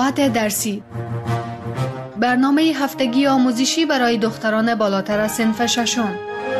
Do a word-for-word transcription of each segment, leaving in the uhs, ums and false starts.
موضوعات درسی، برنامه هفتگی آموزشی برای دختران بالاتر از صنف ششم.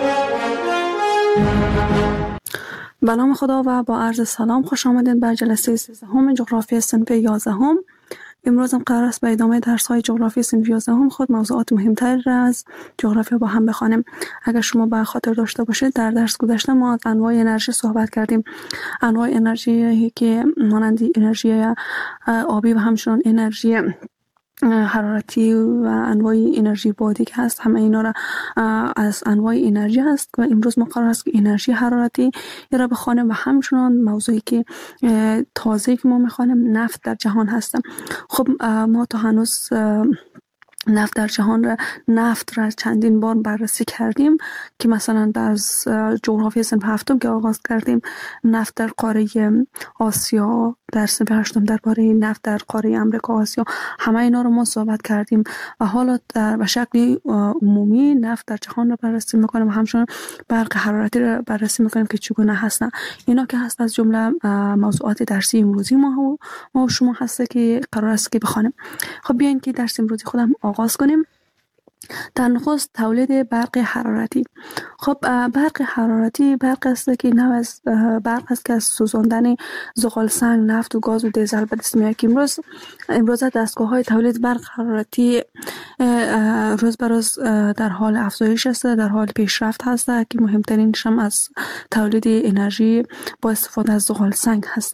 به نام خدا و با عرض سلام، خوش آمدید بر جلسه سیزدهم جغرافی صنف یازدهم. امروز هم قرار است به ادامه درس های جغرافی صنف یازدهم خود موضوعات مهمتر از جغرافیا با هم بخوانیم. اگر شما به خاطر داشته باشید، در درس گذشته ما از انواع انرژی صحبت کردیم. انواع انرژی که مانند انرژی آبی و همچنین انرژی حرارتی و انواع انرژی بادی که هست، همه اینا را از انواع انرژی هست و امروز ما قرار است که انرژی حرارتی را بخوانیم و همچنان موضوعی که تازه که ما میخوانیم نفت در جهان هستم. خب ما تا هنوز نفت در جهان را نفت را چندین بار بررسی کردیم که مثلا در جغرافی صنف هفتم که آغاز کردیم نفت در قاره آسیا، در صنف هشتم درباره نفت در قاره امریکا آسیا، همه اینا رو ما صحبت کردیم و حالا در به شکل عمومی نفت در جهان را بررسی میکنیم و همچنین برق حرارتی را بررسی میکنیم که چگونه هستن. اینا که هست از جمله موضوعات درسی امروزی ما ما و شما هست که قرار است که بخوانیم. خب بیاین که درس امروزی خودم آغاز کنیم. در نخست تولید برق حرارتی. خب برق حرارتی برق است که نوع از برق است که از سوزاندن زغال سنگ، نفت و گاز و دیزل به دست میاد که امروز امروز دستگاه های تولید برق حرارتی روز به روز در حال افزایش است، در حال پیشرفت هست که مهمترینش هم از تولید انرژی با استفاده از زغال سنگ هست.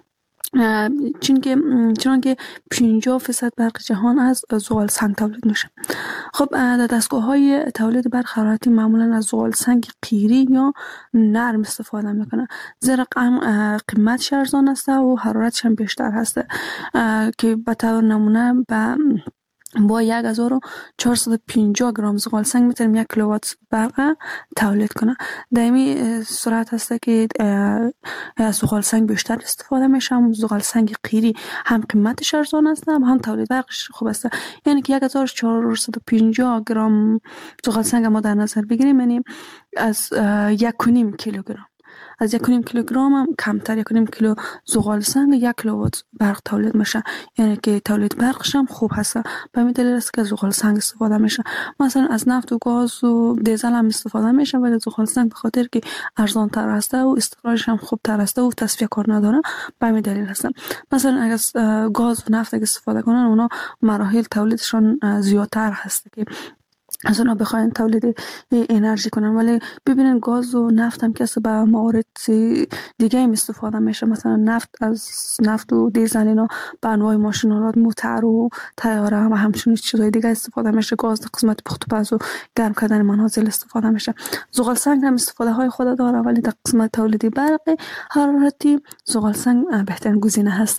چون که چون که پنجاه درصد برق جهان از زغال سنگ تولید میشه. خب در دستگاه های تولید برق حرارتی معمولا از زغال سنگ قیری یا نرم استفاده میکنه، زیرا قیمتش ارزان است و حرارتش هم بیشتر هست که به طور نمونه به با یک هزار و چهارصد و پنجاه گرم زغال سنگ میتونیم یک کیلووات برق تولید کنه. در این صورت هست که زغال سنگ بیشتر استفاده میشه. هم زغال سنگ قیری هم قیمتش ارزان است هم, هم تولید برقش خوب است. یعنی که یک هزار و چهارصد و پنجاه گرم زغال سنگ ما در نظر بگیریم، یعنی از یک و نیم کیلوگرم از یک و نیم کیلوگرم هم کمتر، یک و نیم کیلو زغال سنگ یک کیلووات برق تولید میشه. یعنی که تولید برقش هم خوب هست. به همین دلیل است که زغال سنگ استفاده میشه. مثلا از نفت و گاز و دیزل هم استفاده میشه، ولی زغال سنگ به خاطر که ارزان تر است و استقرارش هم خوب تر است و تصفیه کار نداره، به همین دلیل هست. مثلا اگر گاز و نفت استفاده کنن، اونا مراحل تولیدشون زیادتر هست که از اونا بخواین تولید انرژی کنن. ولی ببینن گاز و نفت هم که به موارد دیگه هم استفاده میشه. مثلا نفت از نفت و دیزل اینا به انواع ماشین‌آلات، موتور و طیاره و همچنین چیزهای دیگه استفاده میشه. گاز در قسمت پخت و پز و گرم کردن منازل استفاده میشه. زغال سنگ هم استفاده های خود داره، ولی در قسمت تولید برق حرارتی زغال سنگ بهترین گزینه هست.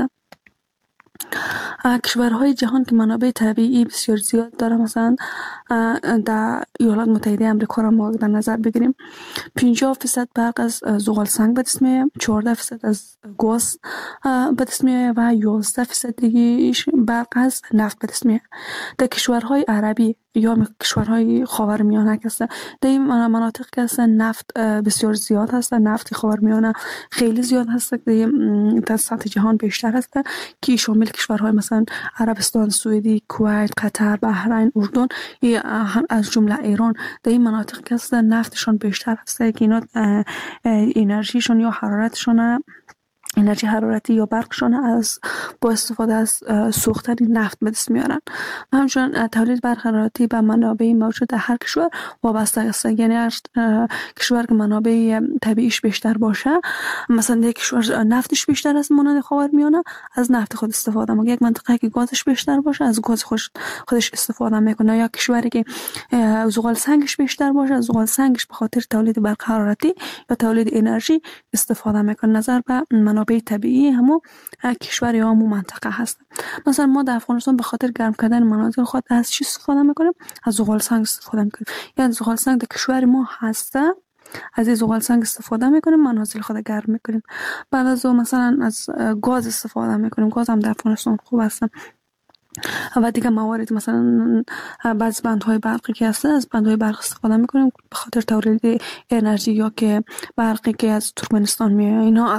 کشورهای جهان که منابع طبیعی بسیار زیاد داره، مثلا در ایالات متحده آمریکا را ما در نظر بگیریم، پنجاه درصد برق از زغال سنگ به دست میاد، چهارده درصد از گاز به دست میاد و یازده درصد دیگه برق از نفت به دست میاد. در کشورهای عربی یا کشورهای خاورمیانه که هست، در این مناطق که هست نفت بسیار زیاد هست. نفت خاورمیانه خیلی زیاد هست، در سطح جهان بیشتر هست که شامل کشورهای مثلا عربستان، سوئدی، کویت، قطر، بحرین، اردن، از جمله ایران. در این مناطق که هست نفتشون بیشتر هست که اینا انرژیشون یا حرارتشون انرژی حرارتی یا برقشان از با استفاده از سوختن نفت به دست میارن. و همچنین تولید برق حرارتی به منابع موجود در هر کشور وابسته است. یعنی هر کشور که منابع طبیعیش بیشتر باشه، مثلا یک کشور نفتش بیشتر است مانند خاورمیانه، از نفت خود استفاده میکنه. یک منطقه که گازش بیشتر باشه، از گاز خودش خودش استفاده میکنه. یا کشوری که زغال سنگش بیشتر باشه، از زغال سنگش به خاطر تولید برق حرارتی یا تولید انرژی استفاده میکنه. نظر به منابع طبیعی همو کشور یا همو منطقه هست. مثلا ما در افغانستان به خاطر گرم کردن مناطق خود از چی استفاده میکنیم؟ از زغال سنگ استفاده میکنیم. یعنی زغال سنگ در کشور ما هسته، از این زغال سنگ استفاده میکنیم، منازل خود گرم میکنیم. بعد از اون مثلا از گاز استفاده میکنیم. گاز هم در افغانستان خوب هست. و دیگه موارد مثلا بعض بندهای برقی که هست، از بندهای برق استفاده میکنیم به خاطر تولید انرژی، یا که برقی که از ترکمنستان میاد. اینا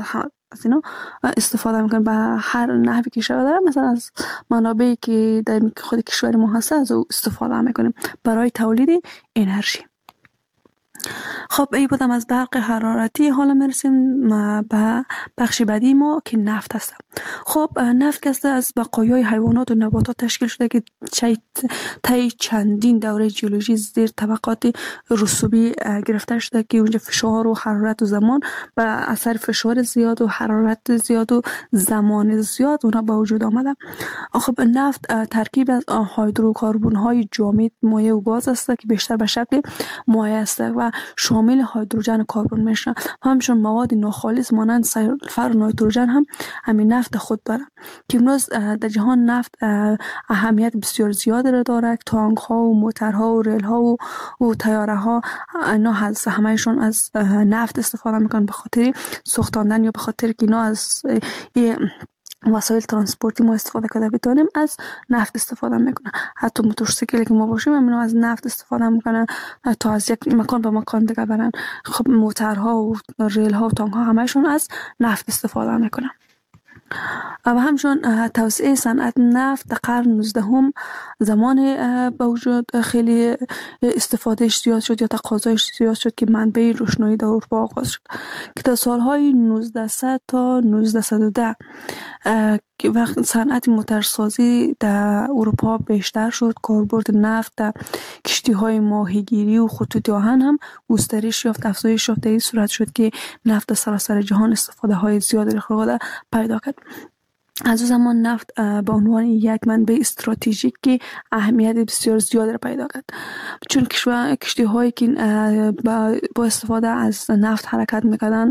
از اینا استفاده میکنن به هر نحوی که شده داره. مثلا از منابعی که در خود کشور ما هست از او استفاده میکنیم برای تولید انرژی. خب این بودم از برق حرارتی. حالا میرسیم به بخش بعدی ما که نفت هست. خب نفت که از بقایای حیوانات و نباتات تشکیل شده که طی چندین دوره ژئولوژی زیر طبقات رسوبی گرفته شده که اونجا فشار و حرارت و زمان به اثر فشار زیاد و حرارت زیاد و زمان زیاد اونها به وجود آمده. خب نفت ترکیب از هیدروکربن های جامد، مایع و گاز است که بیشتر به شکل مایع است و شامل هیدروژن و کربن میشه. همچنین مواد ناخالص مانند سلفر و نیتروژن هم همین نفت خود داره که امروز در جهان نفت اهمیت بسیار زیاد را داره. تانک ها و موترها و ریل ها و, و تیاره ها اینا از همهشون از نفت استفاده میکنن به خاطر سوختاندن یا به خاطر که اینا از وسایل ترانسپورتی ما استفاده کرده بتونیم از نفت استفاده میکنه. حتی موتورسیکلی که ما باشیم همین از نفت استفاده میکنن تا از یک مکان به مکان دیگه برن. خب موترها و ریل ها و تانک ها همهشون از نفت استفاده میکنن. و همچنین توسعه صنعت نفت در قرن نوزدهم زمان به وجود خیلی استفادهش زیاد شد یا تقاضایش زیاد شد که منبع روشنایی در اروپا آغاز شد که در سالهای نوزده تا نوزده و ده که وقت صنعت موترسازی در اروپا بیشتر شد، کاربرد نفت در کشتی‌های ماهیگیری و خطوط آهن هم گسترش یافت، افزایش یافت. این صورت شد که نفت در سراسر جهان استفاده های زیادی خود پیدا کرد. از اون زمان نفت به عنوان یک منبع استراتژیک که اهمیت بسیار زیاد را پیدا کرد، چون کشتی هایی که با استفاده از نفت حرکت میکردن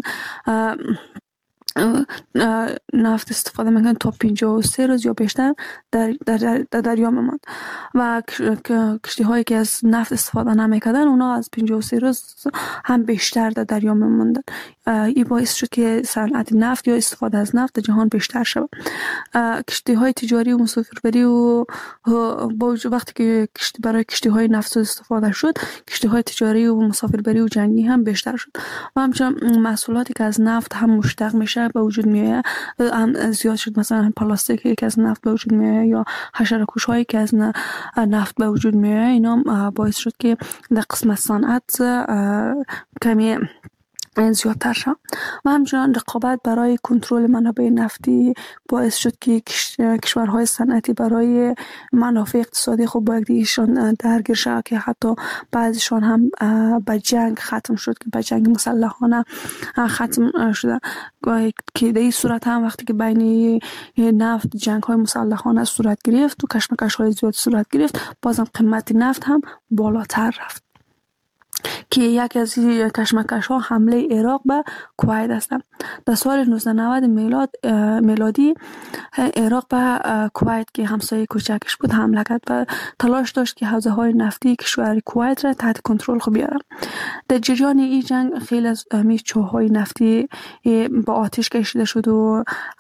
نفت استفاده میکنن تا پنجاه و سه روز یا بیشتر در, در, در دریا میماند و کشتی هایی که از نفت استفاده نمیکردن اونا از پنجاه و سه روز هم بیشتر در دریا میماندن. این باعث شد که صنعت نفت یا استفاده از نفت در جهان بیشتر شد. کشتی های تجاری و مسافربری و با وقتی که کشتی برای کشتی های نفت استفاده شد، کشتی های تجاری و مسافربری و جنگی هم بیشتر شد و همچنین محصولاتی که از نفت هم مشتق میشه به وجود میاد هم زیاد شد. مثلا پلاستیکی که از نفت به وجود میاد یا حشره‌کش هایی که از نفت به وجود میاد، اینا باعث شد که در قسمت صنعت کمی زیادتر شد و همچنان رقابت برای کنترل منابع نفتی باعث شد که کشورهای صنعتی برای منافع اقتصادی خود با یکدیگه‌شان درگیر شد که حتی بعضیشان هم به جنگ ختم شد که به جنگ مسلحانه ختم شدن که در این صورت هم وقتی که بین نفت جنگ های مسلحانه صورت گرفت و کشمکش های زیاد صورت گرفت، بازم قیمت نفت هم بالاتر رفت که یکی از کشمکش ها حمله عراق به کویت است. در سال نوزده نود میلاد میلادی عراق به کویت که همسایه کوچکش بود حمله کرد و تلاش داشت که حوزه های نفتی کشور کویت را تحت کنترل خود بیاره. در جریان این جنگ خیلی از همین چاهای نفتی با آتش کشیده شد و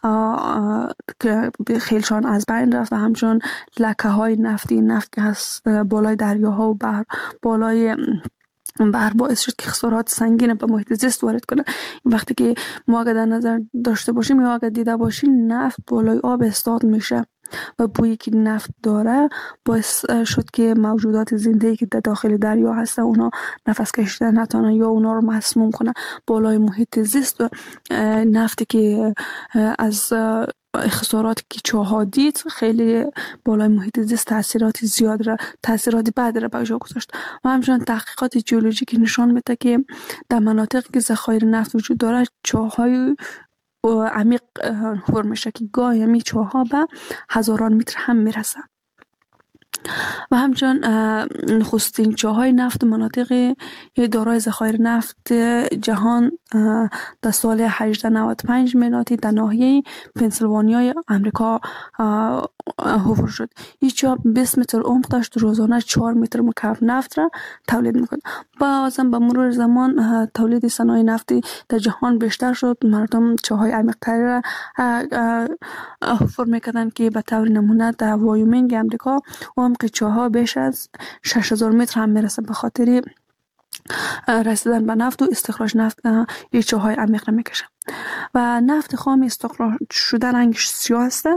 خیلیشان از بین رفت و همچنین لکه های نفتی نفت که از بالای دریاها و بحر بالای بحر باعث شد که خسارات سنگین به محیط زیست وارد کنه. وقتی که ما اگر در نظر داشته باشیم یا اگر دیده باشیم نفت بالای آب استاد میشه و بویی که نفت داره باعث شد که موجودات زنده‌ای که در داخل دریا هستن اونا نفس کشیدن نتونن یا اونا رو مسموم کنه. بالای محیط زیست و نفتی که از خسارات که چاها دید خیلی بالای محیط زیست تاثیرات زیاد را تاثیرات بد را به جا گذاشت و همچنین تحقیقات ژئولوژیکی نشان میده که در مناطقی که ذخایر نفت وجود داره چاهای عمیق فرم میشه که گاهی همی چاها به هزاران متر هم میرسن و همچنین نخستین چاهای نفت مناطق دارای ذخایر نفت جهان در سال هجده نود و پنج میلادی در ناحیه پنسیلوانیای امریکا حفر شد. این چاه بیست متر عمق داشت، روزانه چهار متر مکعب نفت را تولید میکرد. بازم به مرور زمان تولید صنایع نفتی در جهان بیشتر شد. مردم چاهای عمیق‌تری را حفر میکردند که به طور نمونه در وایومینگ امریکا عمق چاها بیش از شش هزار متر هم میرسه. به خاطر رسیدن به نفت و استخراج نفت یک چاهای عمیق را میکشه و نفت خام استخراج شده رنگش سیاه است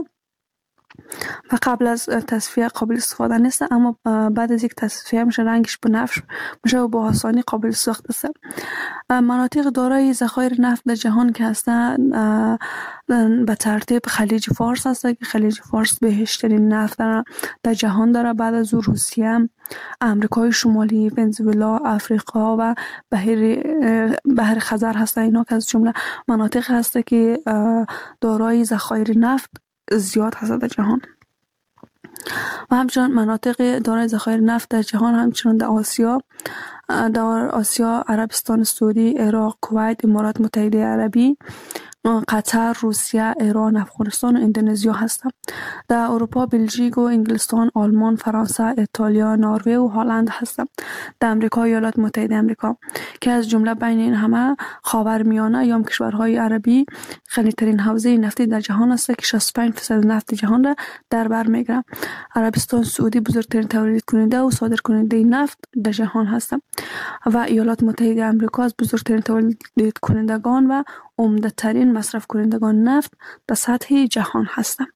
و قبل از تصفیه قابل استفاده نیست، اما بعد از یک تصفیه میشه رنگش بنفش میشه و با آسانی قابل ساخت است. مناطق دارای ذخایر نفت در جهان که هستند به ترتیب خلیج فارس هست که خلیج فارس بهشترین نفت در جهان داره، بعد از او روسیه، امریکای شمالی، ونزوئلا، افریقا و بحر بحر خزر هست. اینا که از جمله مناطق هست که دارای ذخایر نفت زیاد هست در جهان. و همچنان مناطق دارای ذخایر نفت در جهان همچنان در آسیا در آسیا عربستان سعودی، عراق، کویت، امارات متحده عربی، قطر، روسیه، ایران، افغانستان و اندونزیا هستند. در اروپا بلژیک و انگلستان، آلمان، فرانسه، ایتالیا، نروژ و هلند هستند. در امریکا ایالات متحده آمریکا که از جمله بین این همه خاورمیانه یا کشورهای عربی غنی‌ترین حوزه نفتی در جهان است که شصت و پنج درصد نفت جهان را در بر میگیرد. عربستان سعودی بزرگترین تولید کننده و صادر کننده نفت در جهان هستند و ایالات متحده آمریکا از بزرگترین تولید کنندگان و عمده ترین مصرف کنندگان نفت در سطح جهان هستند.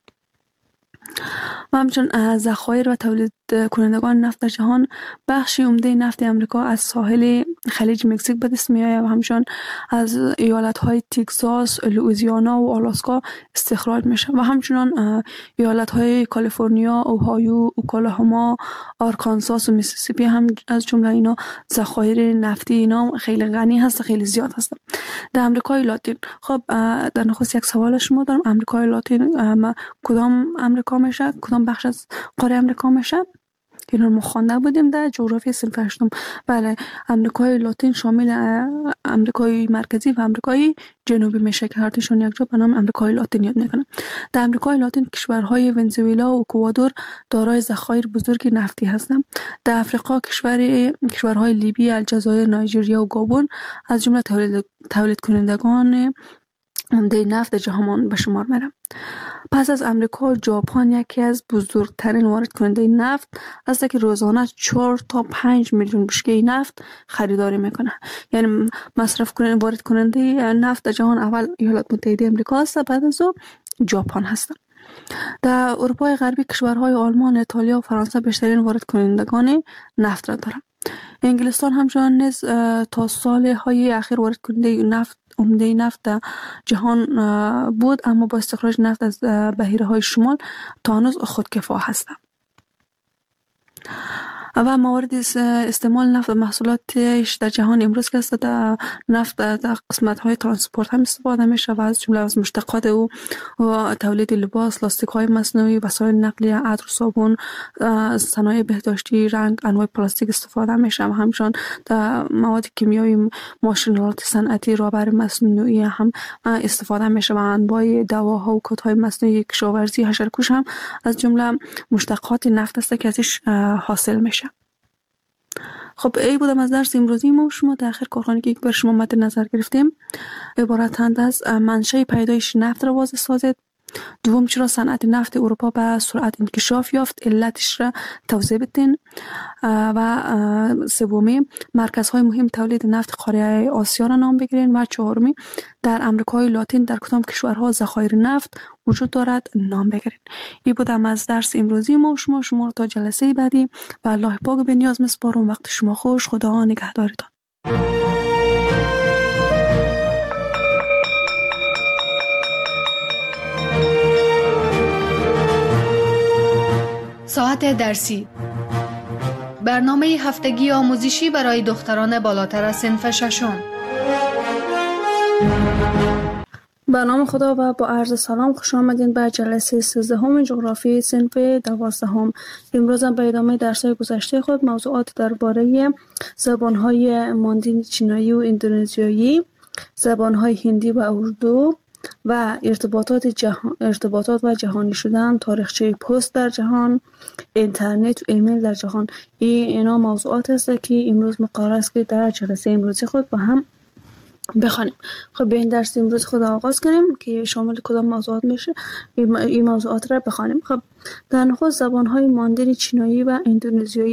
و همچنین ذخایر و تولید کنندگان نفت در جهان بخشی عمده نفت امریکا از ساحل خلیج مکزیک به دست می‌آید و همچنین از ایالت‌های تگزاس، لوئیزیانا و آلاسکا استخراج میشه و همچنین ایالت‌های کالیفرنیا، اوهایو، اوکلاهوما، آرکانساس و میسیسیپی هم از جمله اینا ذخایر نفتی اینا خیلی غنی هست، خیلی زیاد هست. در امریکای لاتین، خب در نخست یک سوال شما دارم، امریکای لاتین کدام امریکا میشه؟ کدام بخش از قاره امریکا میشه؟ اینا رو خوانده بودیم در جغرافی صنف هشتم. بله، امریکای لاتین شامل امریکای مرکزی و امریکای جنوبی میشه که هر دوشون یک جا به نام امریکای لاتین یاد میکنن. در امریکای لاتین کشورهای ونزوئلا و اکوادور دارای ذخایر بزرگی نفتی هستند. در افریقا کشور کشورهای لیبی، الجزایر، نایجریا و گابون از جمله تولید تولید کنندگان عمده نفت جهان به شمار میرن. پس از امریکا، ژاپن یکی از بزرگترین وارد کننده نفت است که روزانه چهار تا پنج میلیون بشکه نفت خریداری میکنه. یعنی مصرف کننده وارد کننده نفت در جهان اول ایالات متحده آمریکا است، بعد از او ژاپن هست. در اروپای غربی کشورهای آلمان، ایتالیا و فرانسه بیشترین وارد کنندگان نفت را دارند. انگلستان همچنان نیز تا سالهای اخیر وارد کننده نفت عمده نفت در جهان بود، اما با استخراج نفت از بحیره‌های شمال تا هنوز خودکفا هستند. و موارد استعمال نفت و محصولاتش در جهان امروز که است، در نفت در قسمت‌های ترانسپورت هم استفاده میشه و از جمله از مشتقات او و تولید لباس، لاستیک‌های مصنوعی، وسایل نقلیه، عطر، صابون، صنایع بهداشتی، رنگ، انواع پلاستیک استفاده میشه و همچنین در مواد کیمیایی، ماشین‌آلات صنعتی، رابر مصنوعی هم استفاده میشه و انواع دواها و کودهای مصنوعی، کشاورزی، حشره‌کش هم از جمله مشتقات نفت است که ازش حاصل میشه. خب ای بودم از درس امروزی ما شما در آخر کارخانه که بر شما مد نظر گرفتیم عبارتند از منشأ پیدایش نفت را واضح سازید. دوم، چرا صنعت نفت اروپا به سرعت انکشاف یافت، علتش را توضیح بدین. و سومی، مرکزهای مهم تولید نفت قاره آسیا را نام بگیرین. و چهارمی، در امریکای لاتین در کدام کشورها ذخایر نفت وجود دارد نام بگیرین. این بودم از درس امروزی ما شما شما تا جلسه بعدی و الله پاک به نیاز میسپارم. وقت شما خوش، خدا نگهدارتان. ساعت درسی، برنامه هفتگی آموزشی برای دختران بالاتر از صنف ششم. به نام خدا و با عرض سلام خوش آمدین به جلسه سیزدهم جغرافی صنف دوازدهم. امروز به ادامه درس‌های گذشته خود موضوعات درباره زبان‌های ماندین چینایی و اندونزیایی، زبان‌های هندی و اردو و ارتباطات جهان، ارتباطات و جهانی شدن، تاریخچه پست در جهان، اینترنت و ایمیل در جهان. این اینا موضوعات است که امروز مقرر است که در جلسه امروزی خود با هم بخوانیم. خب به این درس امروز خود آغاز کنیم که شامل کدام موضوعات میشه. این موضوعات را بخوانیم. خب در نخست زبان‌های ماندین چینایی و اندونزیایی.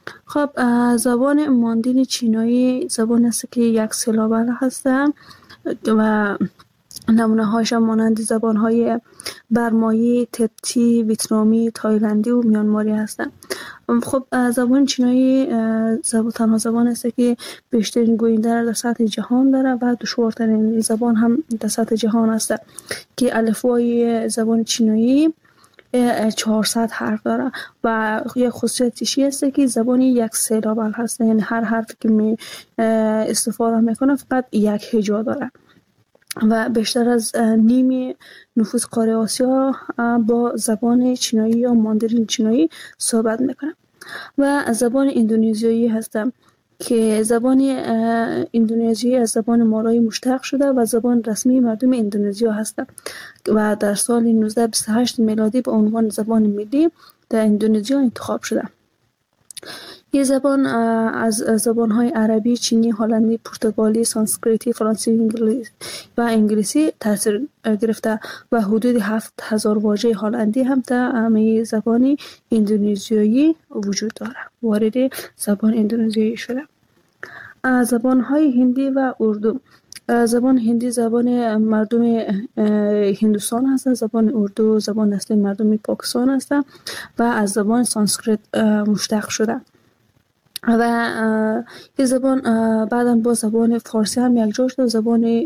خب زبان ماندین چینایی زبان است که یک سیلابه هست و نمونه هایش مانند زبان های برمایی، تبتی، ویتنامی، تایلندی و میانماری هستند. خب زبان چینایی زبان تنها زبان است که بیشترین گوینده در سطح جهان داره و دشوارترین زبان هم در سطح جهان است که الفبای زبان چینایی چهارصد حرف داره و یک خصوصیتش است که زبانی یک سیلابه هست، یعنی هر حرفی که می استفاده میکنه فقط یک هجا داره و بیشتر از نیم نفوس قاره آسیا با زبان چینایی یا ماندرین چینایی صحبت میکنه. و زبان اندونزیایی هست که زبان اندونزیایی از زبان مالایی مشتق شده و زبان رسمی مردم اندونزیا هست و در سال نوزده بیست و هشت میلادی به عنوان زبان ملی در اندونزیا انتخاب شده. این زبان از زبان‌های عربی، چینی، هلندی، پرتغالی، سانسکریتی، فرانسوی و انگلیسی تاثیر گرفته و حدود هفت هزار واژه هلندی هم در زبان اندونزیایی وجود دارد. وارد زبان اندونزیایی شده. زبان‌های هندی و اردو. زبان هندی زبان مردم هندوستان هست، زبان اردو زبان اصلی مردم پاکستان هست و از زبان سانسکریت مشتق شده. و این زبان بعدا با زبان فارسی هم یک جا شد. زبان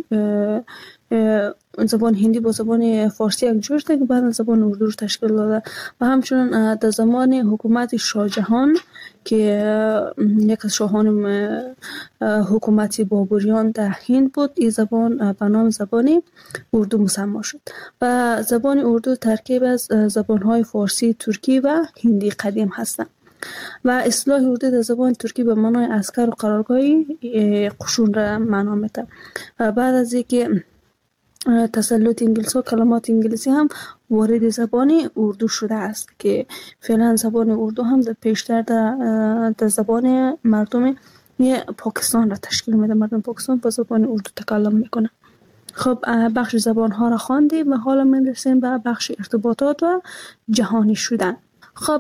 زبان هندی با زبان فارسی یک جا شد که بعدا زبان اردو رو تشکیل داده و همچنین در زمان حکومت شاه جهان که یک از شاهان حکومت بابریان در هند بود، این زبان به نام زبان اردو مسمی شد و زبان اردو ترکیب از زبان‌های فارسی، ترکی و هندی قدیم هستند. و اصطلاح اردو در زبان ترکی به معنای عسکر و قرارگاهی قشون را معنا میده و بعد از اینکه تسلط انگلیسی و کلمات انگلیسی هم وارد زبان اردو شده است که فعلا زبان اردو هم در پیشتر در, در زبان مردم پاکستان را تشکیل میده. مردم پاکستان با زبان اردو تکلم میکنه. خب بخش زبان ها را خواندیم و حالا میرسیم به بخش ارتباطات و جهانی شدن. خب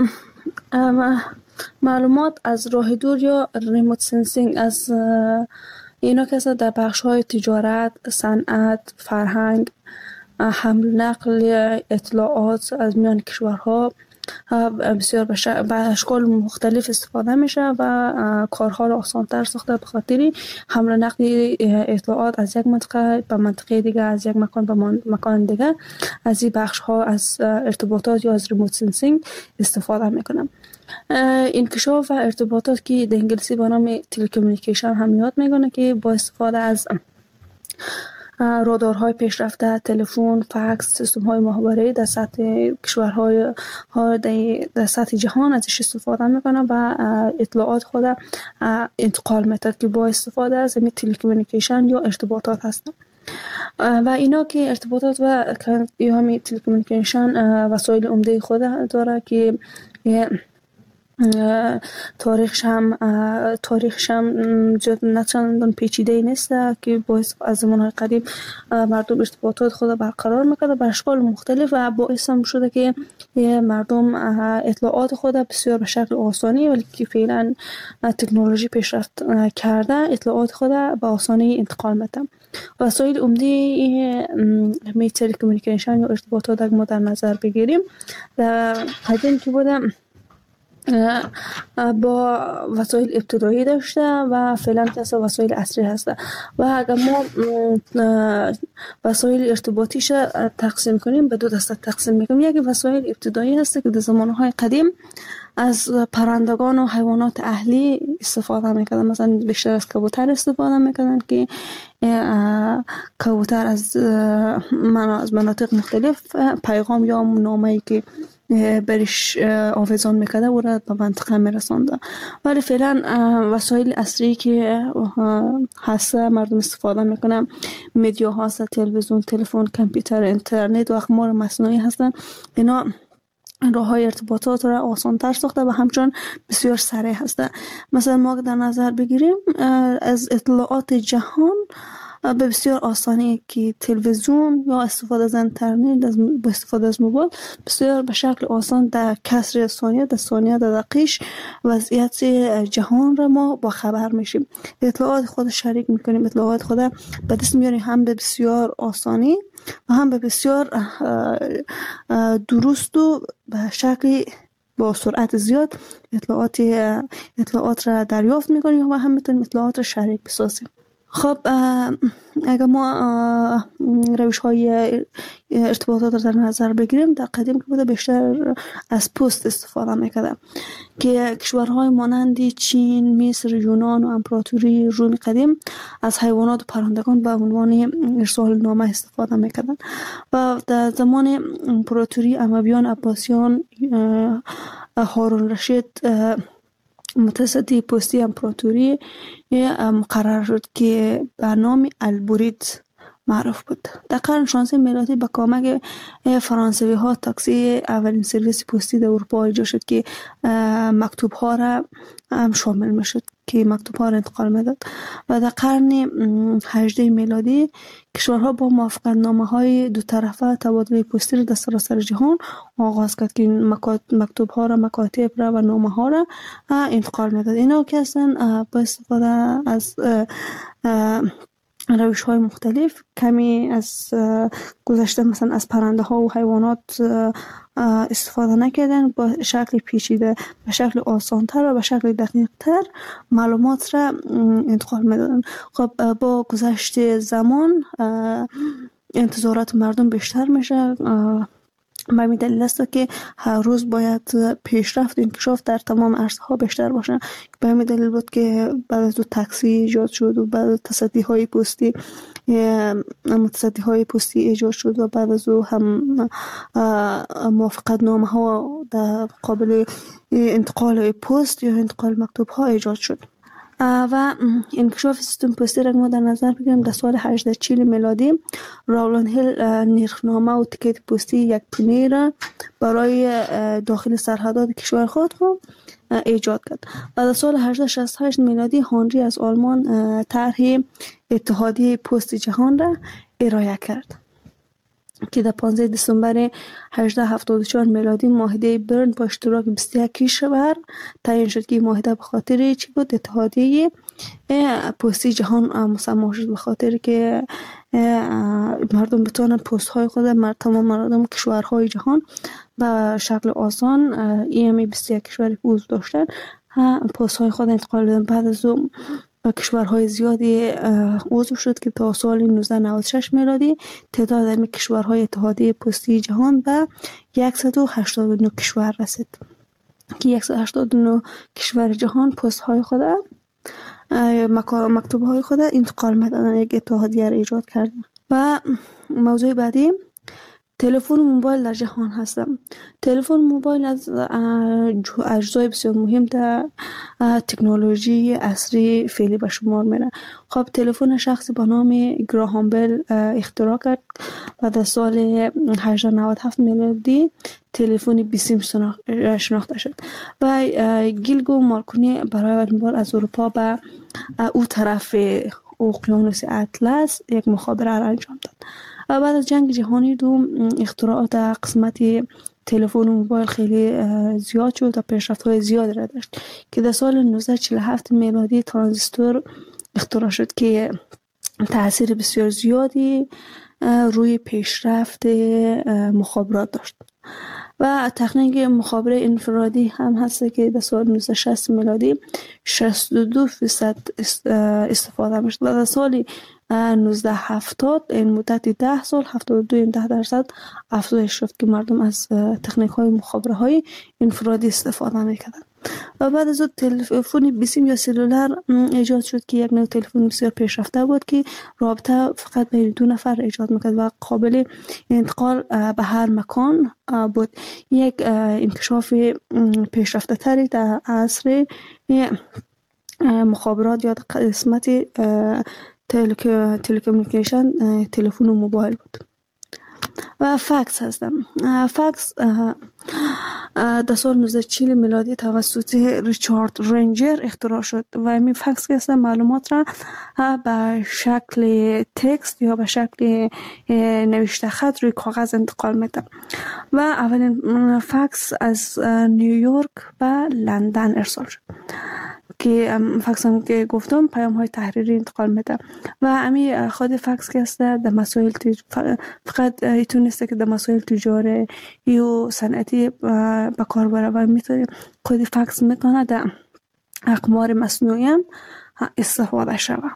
معلومات از راه دور یا ریموت سنسینگ از اینا که در بخش های تجارت، صنعت، فرهنگ، حمل نقل اطلاعات از میان کشورها بسیار به اشکال مختلف استفاده میشه و کارها را آسان‌تر ساخته به خاطر حمل نقل اطلاعات از یک منطقه به منطقه دیگه، از یک مکان به مکان دیگه. از این بخش ها از ارتباطات یا از ریموت سنسینگ استفاده میکنم. انکشاف و ارتباطات که در انگلیسی به نام تلکومونیکیشن هم یاد میکنه که با استفاده از رادارهای پیشرفته، تلفن، فکس، سیستم‌های مخابره‌ای در سطح کشورهای در سطح جهان ازش استفاده میکنه و اطلاعات خود انتقال میده که با استفاده از این تلکومونیکیشن یا ارتباطات هستن. و اینا که ارتباطات و یا همین تلکومونیکیشن وسایل عمده خود داره که تاریخش هم تاریخش هم نه چندان پیچیده نیست که باعث از زمانهای قدیم مردم ارتباطات خود برقرار میکرده به اشکال مختلف و باعث هم شده که مردم اطلاعات خود بسیار به شکل آسانی ولی که فعلا تکنولوژی پیشرفت کرده اطلاعات خود به آسانی انتقال میده. وسایل عمده می تلکومونیکیشن یا ارتباطات اگر ما در نظر بگیریم قدیم که بوده با وسایل ابتدایی داشته و فعلا که وسایل عصری هسته و اگر ما وسایل ارتباطیش تقسیم کنیم به دو دسته تقسیم میکنیم. یک وسایل ابتدایی هست که در زمانهای قدیم از پرندگان و حیوانات اهلی استفاده میکردن، مثلا بیشتر از کبوتر استفاده میکردن که کبوتر از از مناطق مختلف پیغام یا نامه‌ای که برش آویزان میکرده او را به منطقه میرسانده. ولی فعلا وسایل اصلی که هست مردم استفاده میکنن مدیا هست، تلویزیون، تلفن، کامپیوتر، اینترنت و اقمار مصنوعی هستن. اینا راه های ارتباطات را آسان تر ساخته و همچنان بسیار سریع هسته. مثلا ما در نظر بگیریم از اطلاعات جهان به بسیار آسانی که تلویزیون یا استفاده از اینترنت با استفاده از موبایل بسیار به شکل آسان در کسر ثانیه در ثانیه در دقیقه وضعیت جهان را ما با خبر میشیم، اطلاعات خود شریک میکنیم، اطلاعات خود به دست میاریم، هم به بسیار آسانی و هم به بسیار درست و به شکل با سرعت زیاد اطلاعات اطلاعات را دریافت میکنیم و هم میتونیم اطلاعات را شریک بسازیم. خب اگر ما روش های ارتباطات را در نظر بگیریم، در قدیم که بوده بیشتر از پست استفاده میکردن که کشورهای مانند چین، مصر، یونان و امپراتوری روم قدیم از حیوانات و پرندگان به عنوان ارسال نامه استفاده میکردن و در زمان امپراتوری امویان، عباسیان، هارون رشید متصدی پستی امپراتوری مقرر شد که به نام البرید معروف بود. در قرن شانزدهم میلادی با کمک فرانسوی ها تاکسی اولین سرویس پستی در اروپا ایجاد شد که مکتوب ها را هم شامل می شد که مکتوب ها را انتقال می داد و در قرن هجدهم میلادی کشورها با موافقت نامه های دو طرفه تبادل پستی را در سراسر جهان آغاز کرد که مکتوب ها را، مکاتب را و نامه ها را انتقال می داد. اینا که اصلا با استفاده از روش های مختلف کمی از گذشته مثلا از پرنده ها و حیوانات استفاده نکردن، با شکل پیچیده، به شکل آسان تر و به شکل دقیق تر معلومات را انتقال میدادن. خب با گذشت زمان انتظارات مردم بیشتر میشه، به همین دلیل است که هر روز باید پیشرفت و انکشاف در تمام عرصه ها بیشتر باشه. به همین دلیل بود که بعد از تاکسی ایجاد شد و بعد از تصدی های پستی متصدی های پستی ایجاد شد و بعد از او هم موافقت نامه ها در قابل انتقال پست یا انتقال مکتوب ها ایجاد شد و انکشاف سیستم پستی را ما در نظر بگیریم. در سال هزار و هشتصد و چهل میلادی راولند هیل نرخنامه و تیکت پستی یک پونه را برای داخل سرحدات کشور خود ایجاد کرد. و در سال هزار و هشتصد و شصت و هشت میلادی هنری از آلمان طرح اتحادیه پست جهان را ارائه کرد که در پانزدهم دسامبر هزار و هشتصد و هفتاد و چهار میلادی معاهده برن با اشتراک بیست و یک کشور تعیین شد که معاهده به خاطر چی بود؟ اتحادیه پستی جهان مسمى شد، به خاطر که مردم بتوانند پست های خود در تمام مردم کشورهای جهان به شکل آسان ایمی بیست و یک کشوری که عضو داشتن پست های خود انتقال دادن. بعد از اون کشورهای زیادی عضو شد که تا سال نوزده نود و شش میلادی تعداد این کشورهای اتحادیه پستی جهان به صد و هشتاد و نه کشور رسید که صد و هشتاد و نه کشور جهان پست های خود مکتوب های خود انتقال میدادن، یک اتحادیه را ایجاد کردن. و موضوع بعدی تلفن موبایل در جهان هستم. تلفن موبایل از اجزای بسیار مهم در تکنولوژی عصری فعلی به شمار میره. خب تلفن شخصی با نام گراهام بل اختراع کرد و در سال هزار و نود و هفت میلادی تلفن بیسیم شناخته شد و گیلگو مارکونی برای اولین بار از اروپا به او طرف اقیانوس اطلس یک مخابره را انجام داد. و بعد از جنگ جهانی دوم اختراعات در قسمت تلفن و موبایل خیلی زیاد شد و پیشرفت‌های زیادی را داشت که در سال نوزده چهل و هفت میلادی ترانزیستور اختراع شد که تأثیر بسیار زیادی روی پیشرفت مخابرات داشت. و تکنیک مخابره انفرادی هم هست که در سال نوزده شصت میلادی شصت و دو درصد استفاده میشد و در سال نوزده هفتاد این مدت ده سال هفتاد و دو درصد افزایش شد که مردم از تکنیک های مخابره های انفرادی استفاده میکردن. و بعد از اون تلفن بیسیم یا سلولر ایجاد شد که یک نوع تلفن بسیار پیشرفته بود که رابطه فقط بین دو نفر ایجاد میکرد و قابل انتقال به هر مکان بود. یک انکشاف پیشرفته تری در عصر مخابرات یا قسمت تلکومونیکیشن تلفن و موبایل بود. و فکس هستم. فکس در سال نوزده صد و چهل میلادی توسط ریچارد رنجر اختراع شد و این فکس که است معلومات را به شکل تکست یا به شکل نوشته خط روی کاغذ انتقال میده و اولین فکس از نیویورک به لندن ارسال شد که فکس هم که گفتم پیام های تحریری انتقال میده و امی خود فکس که است در مسائل تج... فقط ایتون نیست که در مسائل تجاری یا صنعتی به کار بره و میتونه خود فکس میتونه در اقمار مصنوعی هم استفاده شود.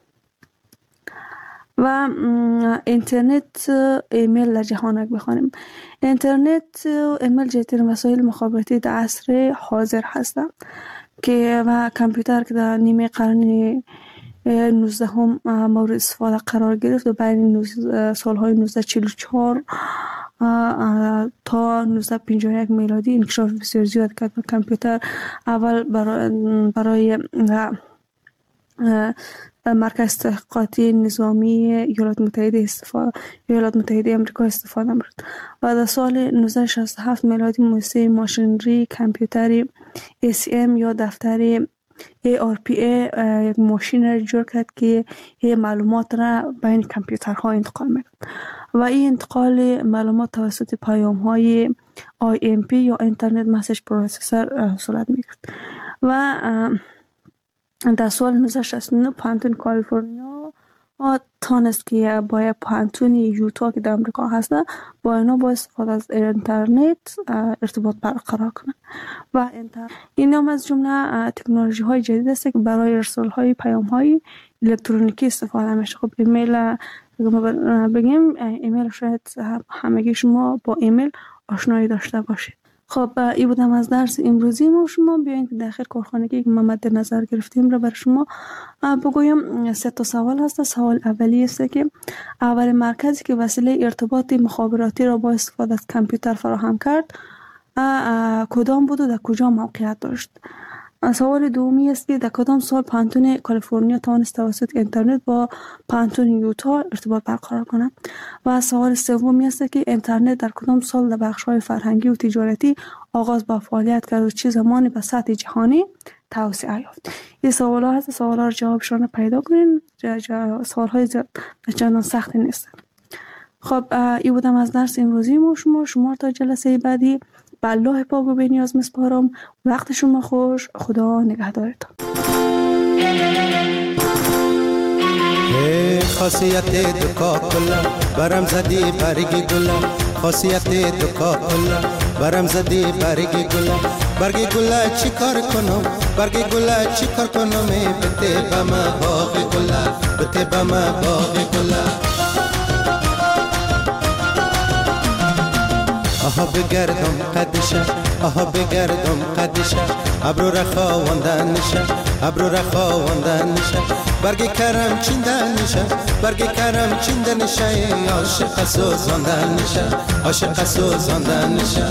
و اینترنت ایمیل در جهان اگه بخوانیم، اینترنت ایمیل جهتر مسائل مخابراتی در عصر حاضر هستند که و کامپیوتر که در نیمه قرن نوزدهم مورد استفاده قرار گرفت و بین سالهای نوزده صد و چهل و چهار تا نوزده صد و پنجاه و یک میلادی انکشاف بسیار زیاد کرد و کامپیوتر اول برای, برای مرکز تحقیقاتی نظامی ایالات متحده استفاده ایالات متحده آمریکا استفاده می‌شد و در سال نوزده صد و شصت و هفت میلادی مؤسسه ماشینری کامپیوتری ای سی ام یا دفتر ای آر پی ای یک ماشین را جور کرد که این معلومات را بین کامپیوترها انتقال می‌کرد و این انتقال معلومات توسط پیام‌های آی ام پی یا اینترنت مسیج پروسسور صورت می‌گرفت و در سال نوزده صد و شصت و نه پانتون کالیفرنیا تانست که با پانتون یوتا که در امریکا هست با اینا با استفاده از اینترنت ارتباط برقرار کنه و این هم از جمله تکنولوژی های جدید است که برای ارسال های پیام های الکترونیکی استفاده میشه. خب ایمیل بگیم ایمیل شاید همگی شما با ایمیل آشنایی داشته باشید. خب این بودم از درس امروزی ما. شما بیاین که داخل کارخانگی که ما مد نظر گرفتیم را برای شما بگویم. سه تا سوال هست. سوال اولی است که اول مرکزی که وسیله ارتباط مخابراتی را با استفاده از کامپیوتر فراهم کرد کدام بود و در کجا موقعیت داشت؟ سوال دومی است که در کدام سال پانتون کالیفرنیا توانست توسط اینترنت با پانتون یوتا ارتباط برقرار کنند؟ و سوال سومی است که اینترنت در کدام سال در بخش‌های فرهنگی و تجارتی آغاز به فعالیت کرد و چه زمانی به سطح جهانی توسعه یافت؟ این سوال‌ها هست. سوال‌ها رو جوابشون پیدا کنین. سوال‌های چندان سختی نیستن. خب این بودم از درس امروزی ما. شما شما تا جلسه بعدی به الله پاک و بی‌نیاز میسپارم. وقت شما خوش. خدا نگهدارتان. خاصیت دکا کلا برم زدی برگی گلا خاصیت دکا کلا برم زدی برگی گلا برگی گلا چی کار کنم برگی گلا چی کار کنم بته بما باغ گلا بته بما باغ گلا آها بگردم قدشه آها بگردم قدشه ابرو رخا وندن نشه ابرو رخا وندن نشه برگی کرم چیندن نشه برگی کرم چیندن نشه عاشق سوزاندن نشه عاشق سوزاندن نشه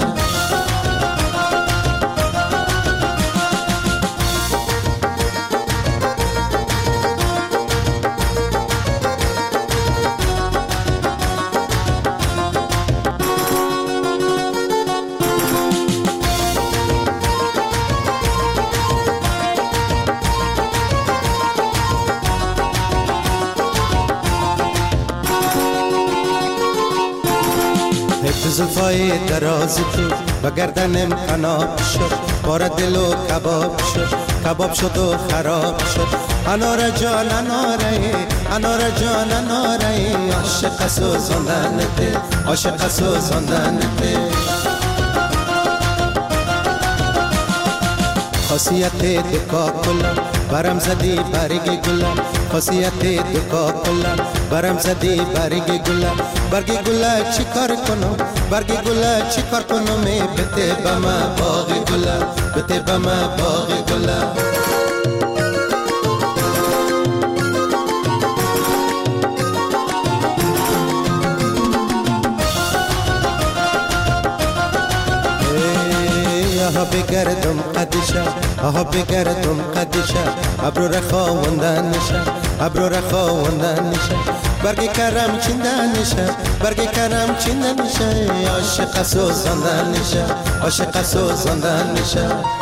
زلفای دراز تو و گردنم خناب شد بار دل و کباب شد کباب شد و خراب شد انار جان اناره انار جان اناره عاشق سوزاندنته عاشق سوزاندنته خاصیت دکا کلا برم زدی برگی گلا خاصیت دکا کلا برم زدی برگی گلا برگی گلا چی کار کنم برگی گلا چی کار کنم بته بما باغ گلا بته بما باغ گلا آها بگردم قدشه آها بگردم قدشه ابرو رخا وندن نشه ابرو را خواندن نشه برگ کرم چیندن نشه برگ کرم چیندن نشه عاشق سوزاندن نشه عاشق سوزاندن نشه